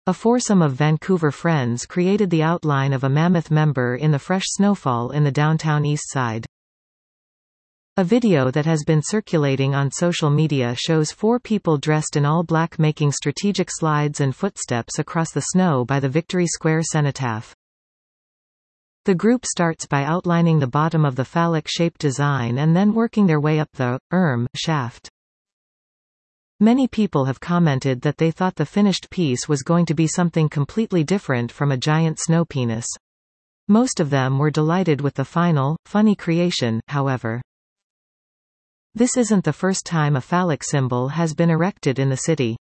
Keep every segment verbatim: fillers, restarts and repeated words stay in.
A foursome of Vancouver friends created the outline of a mammoth member in the fresh snowfall in the downtown east side. A video that has been circulating on social media shows four people dressed in all black making strategic slides and footsteps across the snow by the Victory Square cenotaph. The group starts by outlining the bottom of the phallic-shaped design and then working their way up the urn shaft. Many people have commented that they thought the finished piece was going to be something completely different from a giant snow penis. Most of them were delighted with the final, funny creation, however. This isn't the first time a phallic symbol has been erected in the city.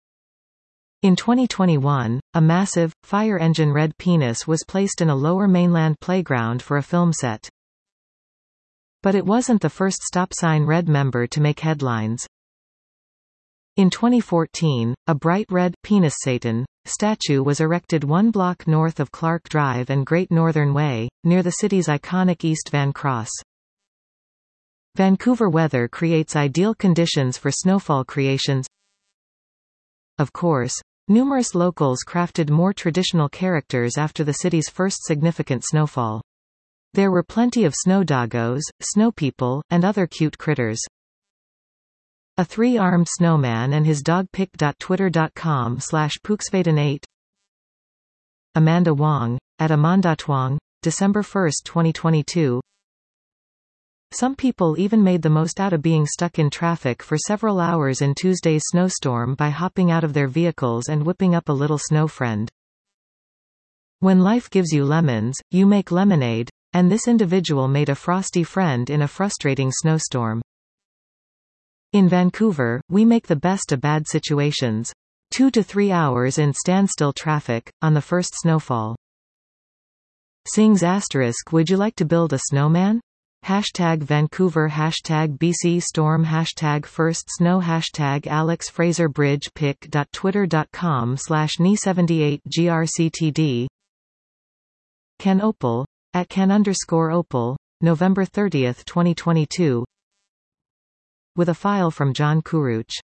In twenty twenty-one, a massive, fire engine red penis was placed in a Lower Mainland playground for a film set. But it wasn't the first stop sign red member to make headlines. In twenty fourteen, a bright red penis Satan statue was erected one block north of Clark Drive and Great Northern Way, near the city's iconic East Van Cross. Vancouver weather creates ideal conditions for snowfall creations. Of course, numerous locals crafted more traditional characters after the city's first significant snowfall. There were plenty of snow doggos, snow people, and other cute critters. A three-armed snowman and his dog pic. Twitter dot com slash Pooksvaden eight. Amanda Wong, at Amandatwong, December first twenty twenty-two. Some people even made the most out of being stuck in traffic for several hours in Tuesday's snowstorm by hopping out of their vehicles and whipping up a little snow friend. When life gives you lemons, you make lemonade, and this individual made a frosty friend in a frustrating snowstorm. In Vancouver, we make the best of bad situations. Two to three hours in standstill traffic, on the first snowfall. Sings asterisk Would you like to build a snowman? Hashtag Vancouver Hashtag B C Storm Hashtag First Snow Hashtag Alex Fraser Bridge pic. Twitter dot com slash N E seventy-eight G R C T D. Ken Opal, at Ken underscore Opal, November thirtieth twenty twenty-two. With a file from John Kuruch.